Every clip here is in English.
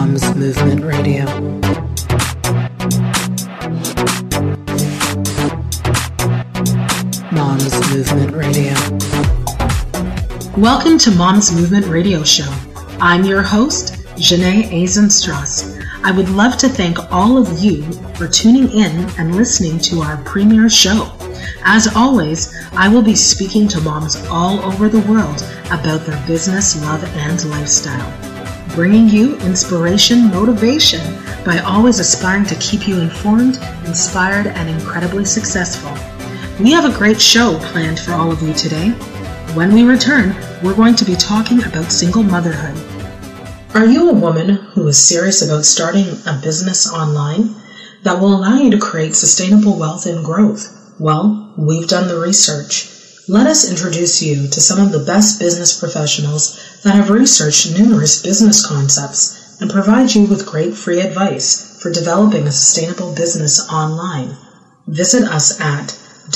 Moms Movement Radio. Moms Movement Radio. Welcome to Moms Movement Radio Show. I'm your host, Janae Eisenstrass. I would love to thank all of you for tuning in and listening to our premiere show. As always, I will be speaking to moms all over the world about their business, love, and lifestyle, bringing you inspiration, motivation by always aspiring to keep you informed, inspired, and incredibly successful. We have a great show planned for all of you today. When we return, we're going to be talking about single motherhood. Are you a woman who is serious about starting a business online that will allow you to create sustainable wealth and growth? Well, we've done the research. Let us introduce you to some of the best business professionals that have researched numerous business concepts and provide you with great free advice for developing a sustainable business online. Visit us at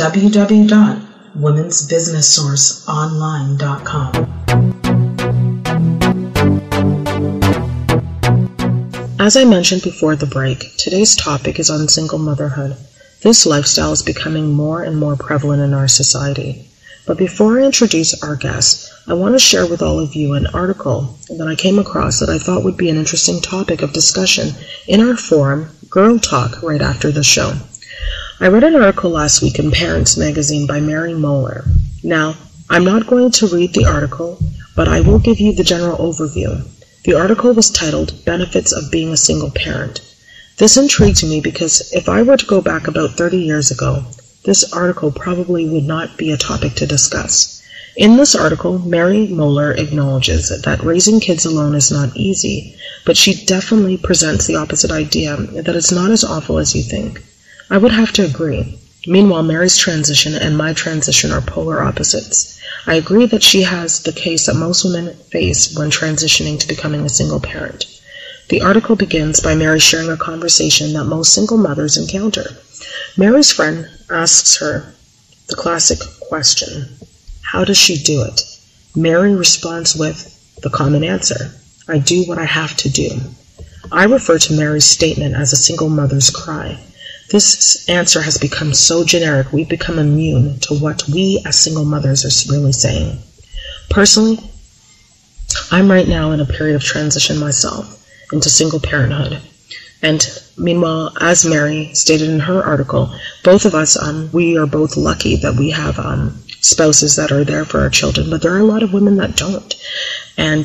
www.womensbusinesssourceonline.com. As I mentioned before the break, today's topic is on single motherhood. This lifestyle is becoming more and more prevalent in our society. But before I introduce our guest, I want to share with all of you an article that I came across that I thought would be an interesting topic of discussion in our forum, Girl Talk, right after the show. I read an article last week in Parents Magazine by Mary Moeller. Now, I'm not going to read the article, but I will give you the general overview. The article was titled, Benefits of Being a Single Parent. This intrigued me because if I were to go back about 30 years ago, this article probably would not be a topic to discuss. In this article, Mary Moeller acknowledges that raising kids alone is not easy, but she definitely presents the opposite idea, that it's not as awful as you think. I would have to agree. Meanwhile, Mary's transition and my transition are polar opposites. I agree that she has the case that most women face when transitioning to becoming a single parent. The article begins by Mary sharing a conversation that most single mothers encounter. Mary's friend asks her the classic question, how does she do it? Mary responds with the common answer, I do what I have to do. I refer to Mary's statement as a single mother's cry. This answer has become so generic, we've become immune to what we as single mothers are really saying. Personally, I'm right now in a period of transition myself into single parenthood. And meanwhile, as Mary stated in her article, both of us, we are both lucky that we have spouses that are there for our children, but there are a lot of women that don't. And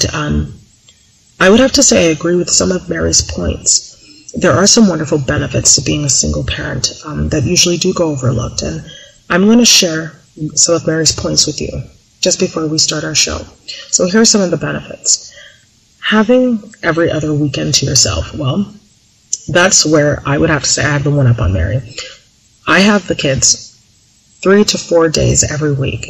I would have to say I agree with some of Mary's points. There are some wonderful benefits to being a single parent that usually do go overlooked. And I'm going to share some of Mary's points with you just before we start our show. So here are some of the benefits. Having every other weekend to yourself, well, that's where I would have to say I have the one up on Mary. I have the kids 3 to 4 days every week.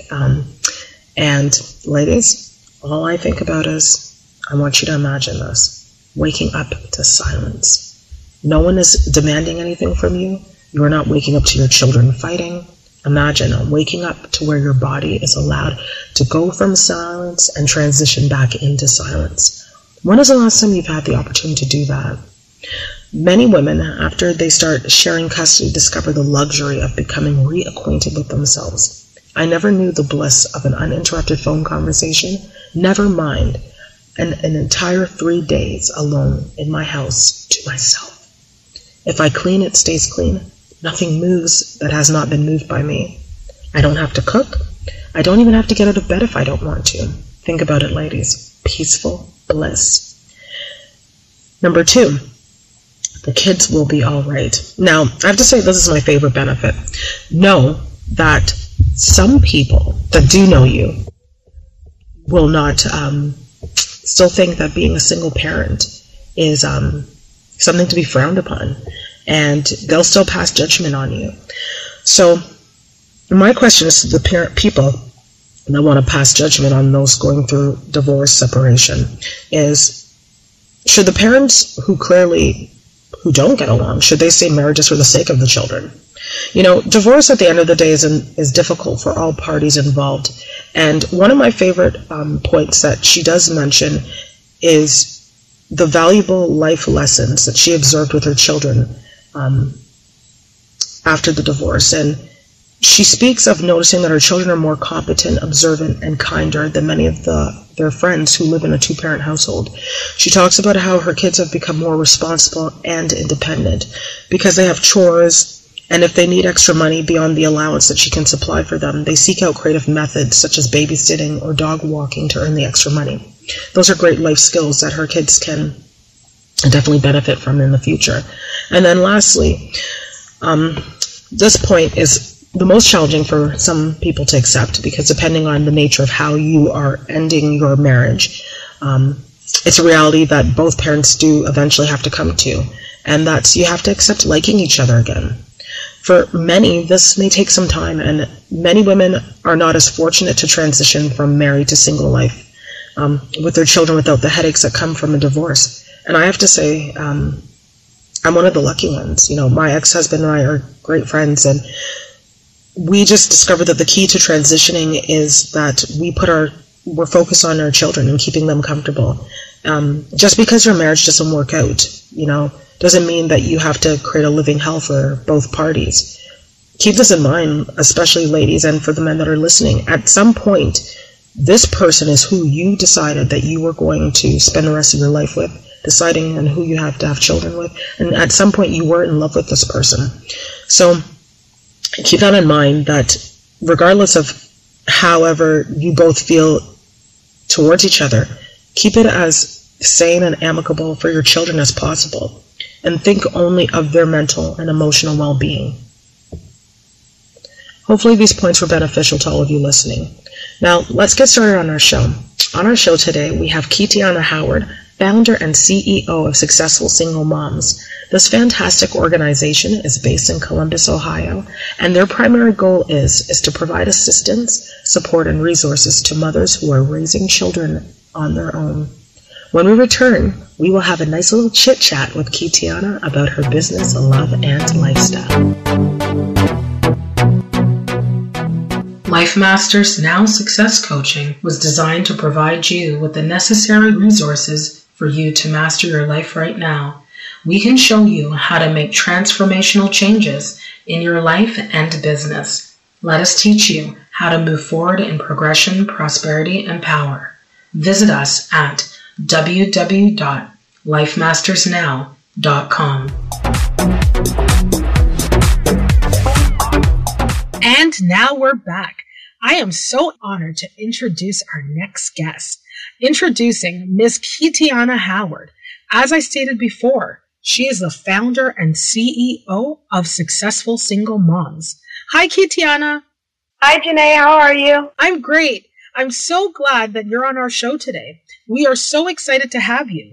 And ladies, all I think about is, I want you to imagine this, waking up to silence. No one is demanding anything from you. You are not waking up to your children fighting. Imagine waking up to where your body is allowed to go from silence and transition back into silence. When is the last time you've had the opportunity to do that? Many women, after they start sharing custody, discover the luxury of becoming reacquainted with themselves. I never knew the bliss of an uninterrupted phone conversation, never mind an entire 3 days alone in my house to myself. If I clean, it stays clean. Nothing moves that has not been moved by me. I don't have to cook. I don't even have to get out of bed if I don't want to. Think about it, ladies. Peaceful bliss. Number 2, the kids will be all right. Now, I have to say this is my favorite benefit. Know that some people that do know you will not still think that being a single parent is something to be frowned upon, and they'll still pass judgment on you. So my question is to the people that want to pass judgment on those going through divorce, separation, is should the parents who don't get along, should they stay married just for the sake of the children? You know, divorce at the end of the day is difficult for all parties involved. And one of my favorite points that she does mention is the valuable life lessons that she observed with her children after the divorce. And she speaks of noticing that her children are more competent, observant, and kinder than many of their friends who live in a two-parent household. She talks about how her kids have become more responsible and independent because they have chores, and if they need extra money beyond the allowance that she can supply for them, they seek out creative methods such as babysitting or dog walking to earn the extra money. Those are great life skills that her kids can definitely benefit from in the future. And then lastly, this point is the most challenging for some people to accept, because depending on the nature of how you are ending your marriage, it's a reality that both parents do eventually have to come to, and that's you have to accept liking each other again. For many, this may take some time, and many women are not as fortunate to transition from married to single life with their children without the headaches that come from a divorce. And I have to say, I'm one of the lucky ones. You know, my ex-husband and I are great friends, and we just discovered that the key to transitioning is that we're focused on our children and keeping them comfortable. Just because your marriage doesn't work out, doesn't mean that you have to create a living hell for both parties. Keep this in mind, especially ladies, and for the men that are listening. At some point, this person is who you decided that you were going to spend the rest of your life with, deciding on who you have to have children with. And at some point, you were in love with this person. So keep that in mind, that regardless of however you both feel towards each other, keep it as sane and amicable for your children as possible, and think only of their mental and emotional well-being. Hopefully these points were beneficial to all of you listening. Now, let's get started on our show. On our show today, we have Kitiana Howard, founder and CEO of Successful Single Moms. This fantastic organization is based in Columbus, Ohio, and their primary goal is to provide assistance, support, and resources to mothers who are raising children on their own. When we return, we will have a nice little chit-chat with Kitiana about her business, love, and lifestyle. Life Masters Now Success Coaching was designed to provide you with the necessary resources for you to master your life right now. We can show you how to make transformational changes in your life and business. Let us teach you how to move forward in progression, prosperity, and power. Visit us at www.lifemastersnow.com. And now we're back. I am so honored to introduce our next guest. Introducing Ms. Kitiana Howard. As I stated before, she is the founder and CEO of Successful Single Moms. Hi, Kitiana. Hi, Janae. How are you? I'm great. I'm so glad that you're on our show today. We are so excited to have you.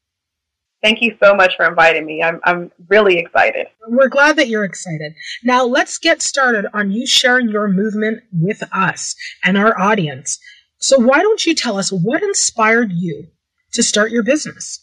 Thank you so much for inviting me. I'm really excited. We're glad that you're excited. Now, let's get started on you sharing your movement with us and our audience. So why don't you tell us what inspired you to start your business?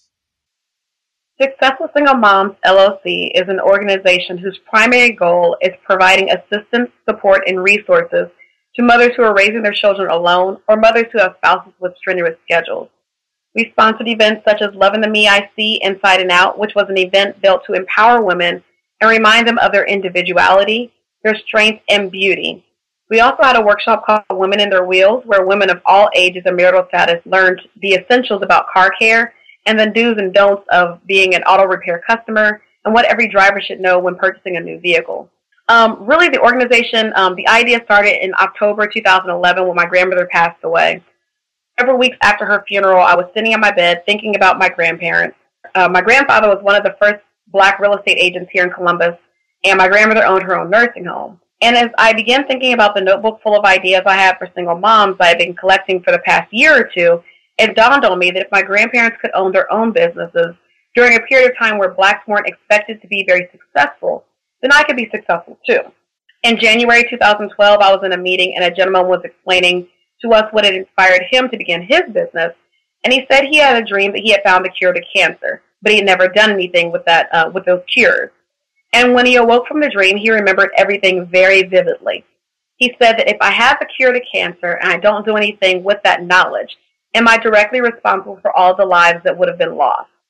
Successful Single Moms, LLC is an organization whose primary goal is providing assistance, support, and resources to mothers who are raising their children alone or mothers who have spouses with strenuous schedules. We sponsored events such as Loving the Me I See Inside and Out, which was an event built to empower women and remind them of their individuality, their strength, and beauty. We also had a workshop called Women in Their Wheels, where women of all ages and marital status learned the essentials about car care and the do's and don'ts of being an auto repair customer and what every driver should know when purchasing a new vehicle. Really, the organization, the idea started in October 2011 when my grandmother passed away. Several weeks after her funeral, I was sitting on my bed thinking about my grandparents. My grandfather was one of the first Black real estate agents here in Columbus, and my grandmother owned her own nursing home. And as I began thinking about the notebook full of ideas I had for single moms I had been collecting for the past year or two, it dawned on me that if my grandparents could own their own businesses during a period of time where Blacks weren't expected to be very successful, then I could be successful too. In January 2012, I was in a meeting and a gentleman was explaining to us what had inspired him to begin his business, and he said he had a dream that he had found the cure to cancer, but he had never done anything with with those cures. And when he awoke from the dream, he remembered everything very vividly. He said that if I have the cure to cancer and I don't do anything with that knowledge, am I directly responsible for all the lives that would have been lost?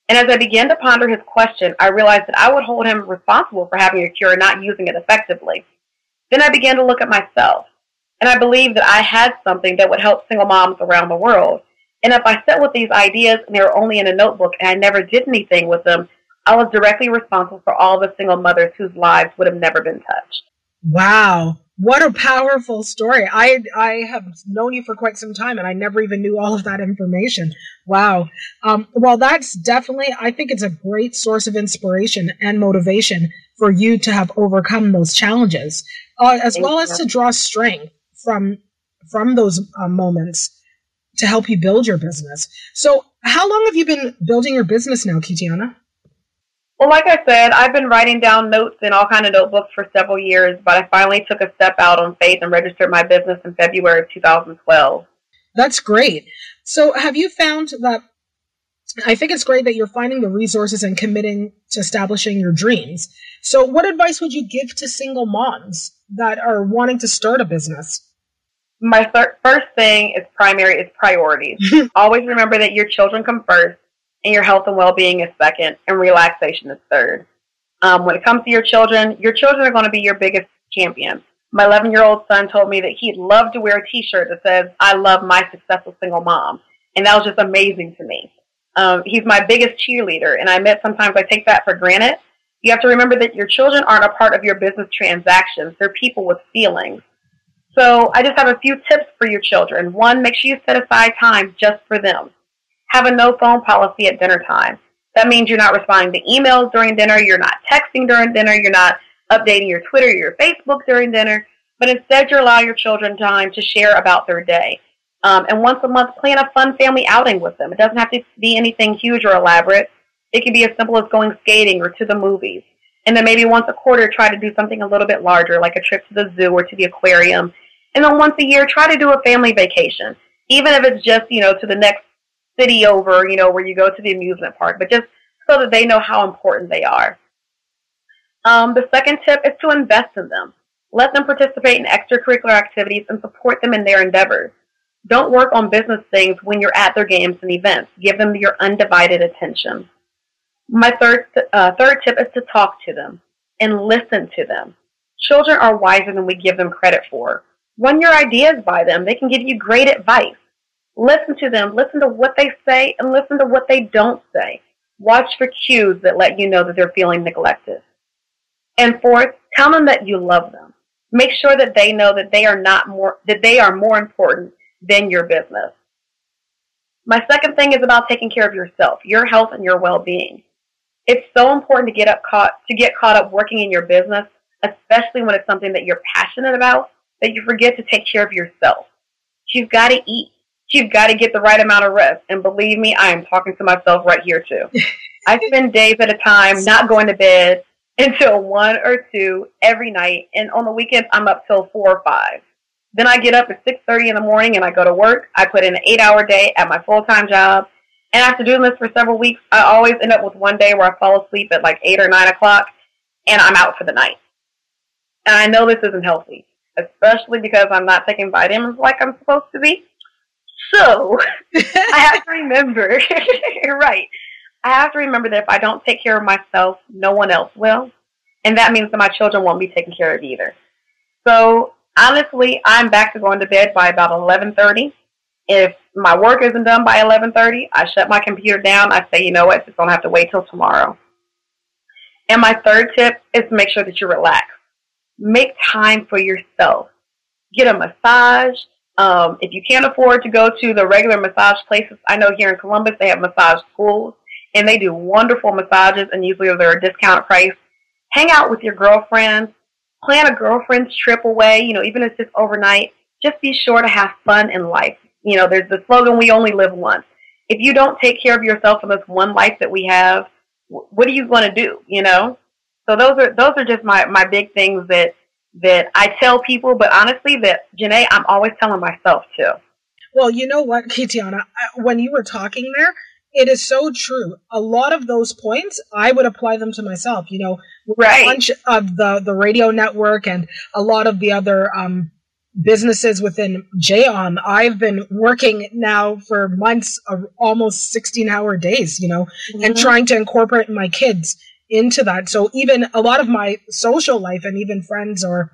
And as I began to ponder his question, I realized that I would hold him responsible for having a cure and not using it effectively. Then I began to look at myself, and I believed that I had something that would help single moms around the world. And if I sat with these ideas and they were only in a notebook and I never did anything with them, I was directly responsible for all the single mothers whose lives would have never been touched. Wow. What a powerful story. I have known you for quite some time, and I never even knew all of that information. Wow. Well, that's definitely, I think it's a great source of inspiration and motivation for you to have overcome those challenges, as well as to draw strength from those moments to help you build your business. So how long have you been building your business now, Kitiana? Well, like I said, I've been writing down notes in all kinds of notebooks for several years, but I finally took a step out on faith and registered my business in February of 2012. That's great. So have you found that, I think it's great that you're finding the resources and committing to establishing your dreams. So what advice would you give to single moms that are wanting to start a business? My first thing is priorities. Always remember that your children come first, and your health and well-being is second, and relaxation is third. When it comes to your children are going to be your biggest champion. My 11-year-old son told me that he'd love to wear a T-shirt that says, "I love my successful single mom." And that was just amazing to me. He's my biggest cheerleader, and I admit sometimes I take that for granted. You have to remember that your children aren't a part of your business transactions. They're people with feelings. So I just have a few tips for your children. One, make sure you set aside time just for them. Have a no phone policy at dinner time. That means you're not responding to emails during dinner, you're not texting during dinner, you're not updating your Twitter or your Facebook during dinner, but instead you allow your children time to share about their day. And once a month, plan a fun family outing with them. It doesn't have to be anything huge or elaborate. It can be as simple as going skating or to the movies. And then maybe once a quarter, try to do something a little bit larger, like a trip to the zoo or to the aquarium. And then once a year, try to do a family vacation, even if it's just, to the next city over, where you go to the amusement park, but just so that they know how important they are. The second tip is to invest in them. Let them participate in extracurricular activities and support them in their endeavors. Don't work on business things when you're at their games and events. Give them your undivided attention. My third tip is to talk to them and listen to them. Children are wiser than we give them credit for. Run your ideas by them. They can give you great advice. Listen to them, listen to what they say, and listen to what they don't say. Watch for cues that let you know that they're feeling neglected. And fourth, tell them that you love them. Make sure that they know that they are more important than your business. My second thing is about taking care of yourself, your health and your well-being. It's so important to get caught up working in your business, especially when it's something that you're passionate about, that you forget to take care of yourself. You've got to eat. You've got to get the right amount of rest. And believe me, I am talking to myself right here too. I spend days at a time not going to bed until 1 or 2 every night. And on the weekends, I'm up till 4 or 5. Then I get up at 6:30 in the morning and I go to work. I put in an 8-hour day at my full-time job. And after doing this for several weeks, I always end up with one day where I fall asleep at like 8 or 9 o'clock and I'm out for the night. And I know this isn't healthy, especially because I'm not taking vitamins like I'm supposed to be. So I have to remember, right, I have to remember that if I don't take care of myself, no one else will. And that means that my children won't be taken care of either. So honestly, I'm back to going to bed by about 11:30. If my work isn't done by 11:30, I shut my computer down. I say, you know what, it's going to have to wait till tomorrow. And my third tip is to make sure that you relax. Make time for yourself. Get a massage. If you can't afford to go to the regular massage places, I know here in Columbus they have massage schools, and they do wonderful massages, and usually they're a discount price. Hang out with your girlfriends. Plan a girlfriend's trip away, even if it's just overnight. Just be sure to have fun in life. There's the slogan, we only live once. If you don't take care of yourself in this one life that we have, what are you going to do, So those are just my big things that I tell people, but honestly, that, Janae, I'm always telling myself too. Well, you know what, Kitiana, when you were talking there, it is so true. A lot of those points, I would apply them to myself. With right. a bunch of the radio network and a lot of the other businesses within JOM. I've been working now for months, almost 16-hour days, and trying to incorporate my kids into that. So even a lot of my social life and even friends or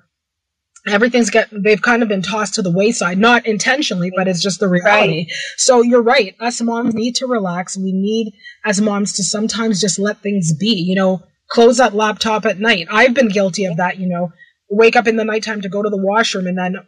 they've kind of been tossed to the wayside, not intentionally, but it's just the reality. Right. So you're right. Us moms need to relax. We need, as moms, to sometimes just let things be, close that laptop at night. I've been guilty of that, wake up in the nighttime to go to the washroom and then,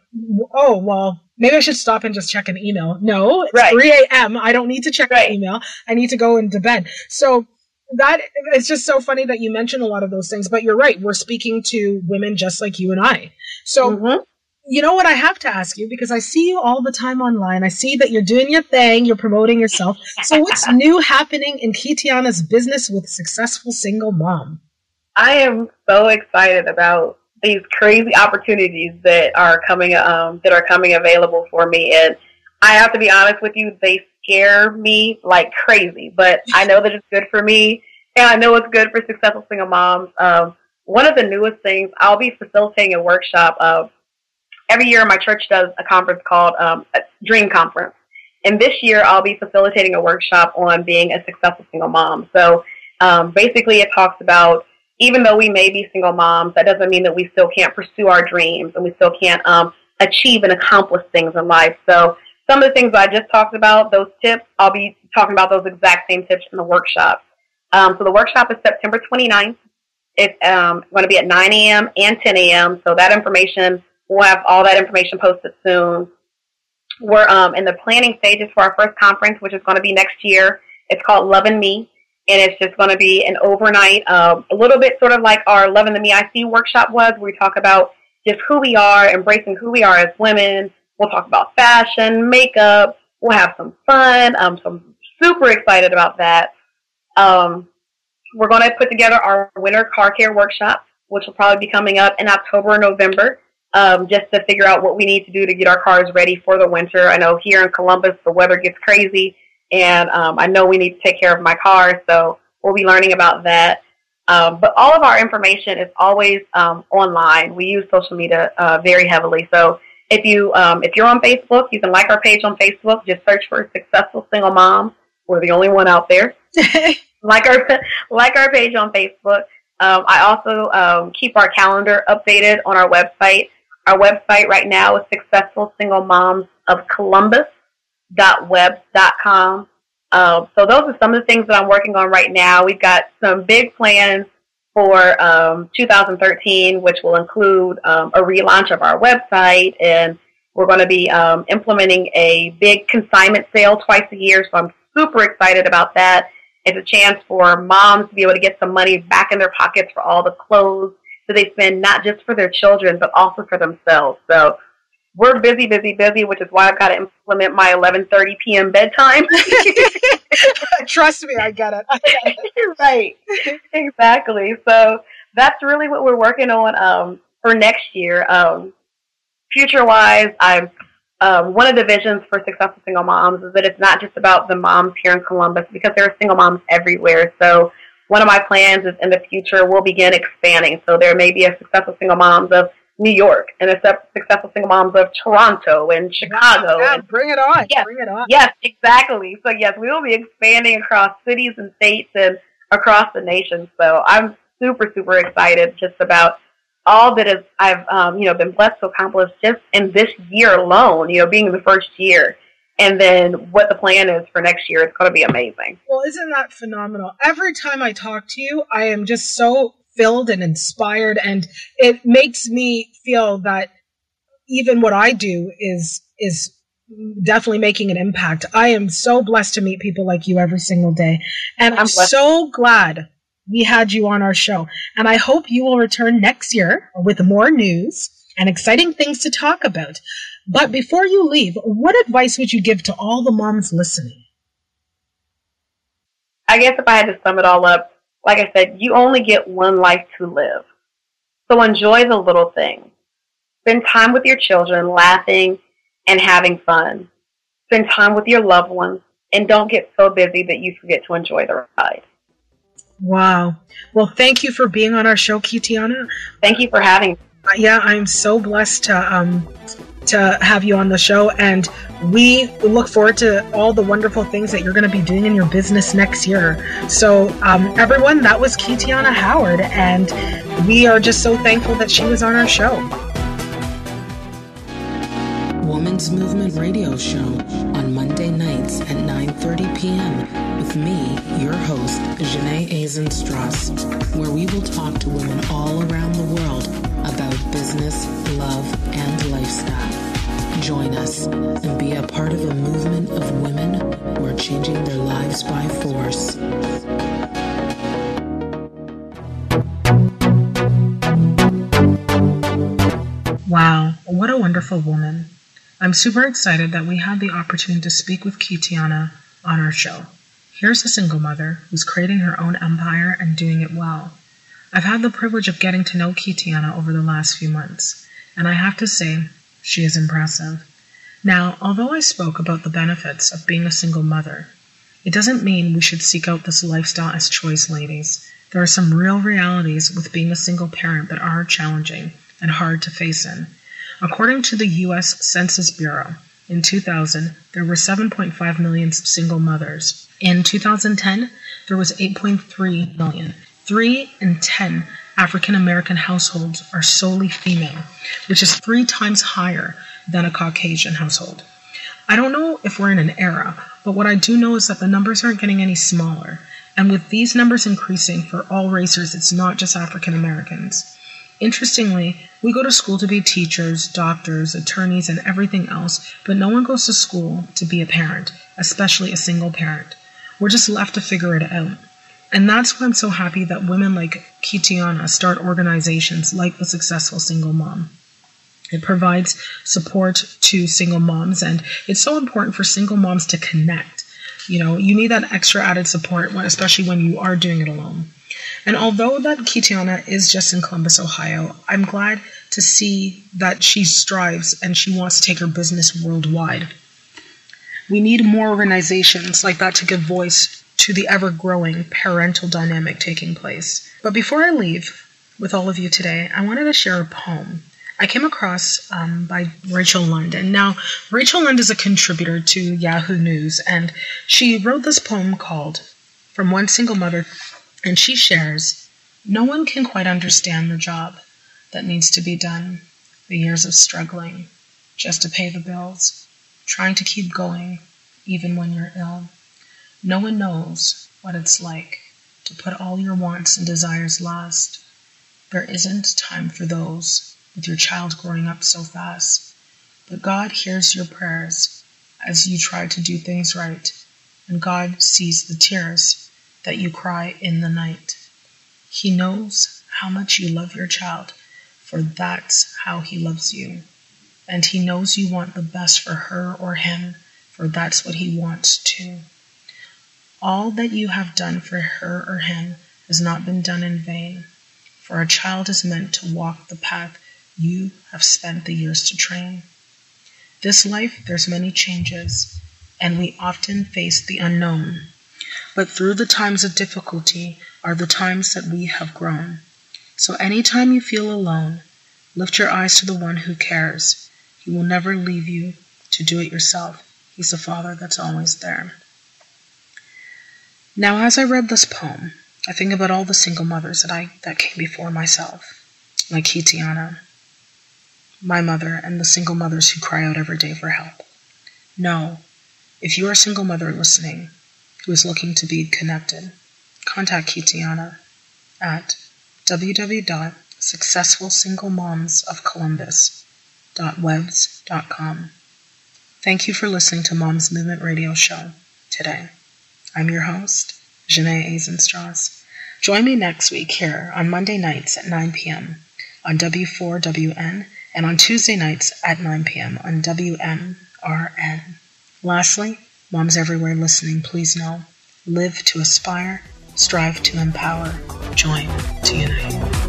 maybe I should stop and just check an email. No, it's 3 a.m. I don't need to check an email. I need to go into bed. So that it's just so funny that you mentioned a lot of those things, but you're right. We're speaking to women just like you and I. So, you know what I have to ask you, because I see you all the time online. I see that you're doing your thing. You're promoting yourself. So what's new happening in Kitiana's business with Successful Single Mom? I am so excited about these crazy opportunities that are coming available for me. And I have to be honest with you, they scare me like crazy, but I know that it's good for me, and I know it's good for Successful Single Moms. One of the newest things, I'll be facilitating a workshop. Every year my church does a conference called a Dream Conference. And this year I'll be facilitating a workshop on being a successful single mom. So basically it talks about, even though we may be single moms, that doesn't mean that we still can't pursue our dreams and we still can't achieve and accomplish things in life. So some of the things I just talked about, those tips, I'll be talking about those exact same tips in the workshop. So the workshop is September 29th. It's going to be at 9 a.m. and 10 a.m. So that information, we'll have all that information posted soon. We're in the planning stages for our first conference, which is going to be next year. It's called Loving Me, and it's just going to be an overnight, a little bit sort of like our Loving the Me I See workshop was, where we talk about just who we are, embracing who we are as women. We'll talk about fashion, makeup. We'll have some fun. So I'm super excited about that. We're going to put together our winter car care workshop, which will probably be coming up in October or November, just to figure out what we need to do to get our cars ready for the winter. I know here in Columbus, the weather gets crazy, and I know we need to take care of my car, so we'll be learning about that. But all of our information is always online. We use social media very heavily. So if you're on Facebook, you can like our page on Facebook. Just search for Successful Single Mom. We're the only one out there. like our page on Facebook. I also keep our calendar updated on our website. Our website right now is Successful Single Moms of Columbus.web.com. So those are some of the things that I'm working on right now. We've got some big plans for 2013, which will include a relaunch of our website, and we're going to be implementing a big consignment sale twice a year. So I'm super excited about that. It's a chance for moms to be able to get some money back in their pockets for all the clothes that they spend, not just for their children, but also for themselves. So we're busy, which is why I've got to implement my 11:30 p.m. bedtime. Trust me, I get it. Right, exactly. So that's really what we're working on for next year. Future-wise, one of the visions for Successful Single Moms is that it's not just about the moms here in Columbus, because there are single moms everywhere. So one of my plans is in the future we'll begin expanding. So there may be a Successful Single Moms of New York and a Successful Single Moms of Toronto and Chicago. Yeah, bring it on. Yes, bring it on. Yes, exactly. So yes, we will be expanding across cities and states and across the nation. So I'm super, super excited just about all that I've been blessed to accomplish just in this year alone, being the first year. And then what the plan is for next year, it's going to be amazing. Well, isn't that phenomenal? Every time I talk to you, I am just so filled and inspired, and it makes me feel that even what I do is definitely making an impact. I am so blessed to meet people like you every single day, and I'm so glad we had you on our show. And I hope you will return next year with more news and exciting things to talk about. But before you leave, what advice would you give to all the moms listening? I guess if I had to sum it all up, like I said, you only get one life to live. So enjoy the little things. Spend time with your children, laughing and having fun. Spend time with your loved ones, and don't get so busy that you forget to enjoy the ride. Wow. Well, thank you for being on our show, Kitiana. Thank you for having me. Yeah, I'm so blessed to have you on the show, and we look forward to all the wonderful things that you're going to be doing in your business next year. So everyone, that was Kitiana Howard, and we are just so thankful that she was on our show. Women's Movement Radio Show on Monday nights at 9:30 p.m. with me, your host, Janae Azenstrass, where we will talk to women all around the world about business, love, and lifestyle. Join us and be a part of a movement of women who are changing their lives by force. Wow, what a wonderful woman. I'm super excited that we had the opportunity to speak with Kitiana on our show. Here's a single mother who's creating her own empire and doing it well. I've had the privilege of getting to know Kitiana over the last few months, and I have to say, she is impressive. Now, although I spoke about the benefits of being a single mother, it doesn't mean we should seek out this lifestyle as choice, ladies. There are some real realities with being a single parent that are challenging and hard to face in. According to the U.S. Census Bureau, in 2000, there were 7.5 million single mothers. In 2010, there was 8.3 million. 3 in 10 African American households are solely female, which is 3 times higher than a Caucasian household. I don't know if we're in an era, but what I do know is that the numbers aren't getting any smaller. And with these numbers increasing for all races, it's not just African Americans. Interestingly, we go to school to be teachers, doctors, attorneys, and everything else, but no one goes to school to be a parent, especially a single parent. We're just left to figure it out. And that's why I'm so happy that women like Kitiana start organizations like the Successful Single Mom. It provides support to single moms, and it's so important for single moms to connect. You know, you need that extra added support, especially when you are doing it alone. And although that Kitiana is just in Columbus, Ohio, I'm glad to see that she strives and she wants to take her business worldwide. We need more organizations like that to give voice to the ever-growing parental dynamic taking place. But before I leave with all of you today, I wanted to share a poem I came across by Rachel Lund. And now, Rachel Lund is a contributor to Yahoo News, and she wrote this poem called From One Single Mother, and she shares, "No one can quite understand the job that needs to be done, the years of struggling just to pay the bills, trying to keep going even when you're ill. No one knows what it's like to put all your wants and desires last. There isn't time for those with your child growing up so fast. But God hears your prayers as you try to do things right, and God sees the tears that you cry in the night. He knows how much you love your child, for that's how he loves you. And he knows you want the best for her or him, for that's what he wants too. All that you have done for her or him has not been done in vain, for a child is meant to walk the path you have spent the years to train. This life, there's many changes, and we often face the unknown. But through the times of difficulty are the times that we have grown. So anytime you feel alone, lift your eyes to the one who cares. He will never leave you to do it yourself. He's a father that's always there." Now, as I read this poem, I think about all the single mothers that came before myself, like Kitiana, my mother, and the single mothers who cry out every day for help. No, if you are a single mother listening who is looking to be connected, contact Kitiana at www.successfulsinglemomsofcolumbus.webs.com. Thank you for listening to Mom's Movement Radio Show today. I'm your host, Janae Azenstrass. Join me next week here on Monday nights at 9 p.m. on W4WN and on Tuesday nights at 9 p.m. on WMRN. Lastly, moms everywhere listening, please know, live to aspire, strive to empower, join to unite.